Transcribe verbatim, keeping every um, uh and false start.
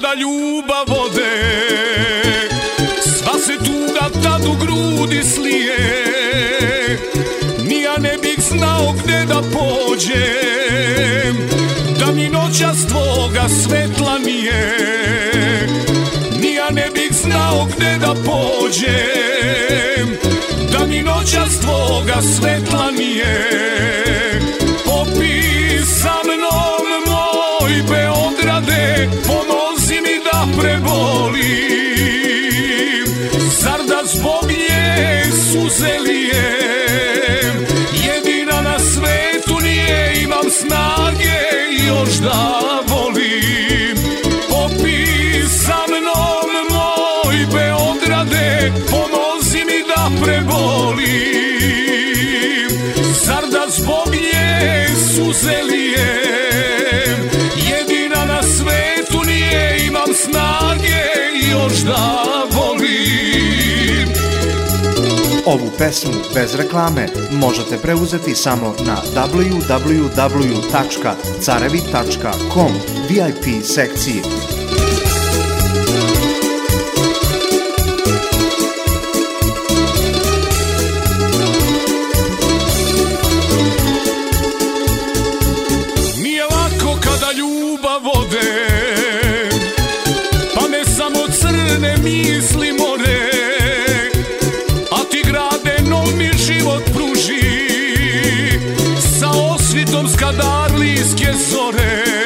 kada ljubav ode, sva se tuga tad u grudi slije. Ni ja ne bih znao gde da pođem, da mi noćas tvoga svetla nije. Ni ja ne bih znao gde da pođem, da mi noćas tvoga svetla nije. Popij sa mnom moj Beograde, pomozi mi da prebolim. Zar da zbog nje suze lijem, jedina na svetu nije, imam snage još da volim. Popij sa mnom moj Beograde, pomozi mi da prebolim. Zar da zbog nje suze lijem, jedina na svetu nije, imam snage još da volim. Ovu pesmu bez reklame možete preuzeti samo na w w w tačka carevi tačka com V I P sekciji. Nije lako kada ljubav ode, pa me samo crne misli more, a ti grade nov mi život pruži, sa osvitom skadarlijske zore.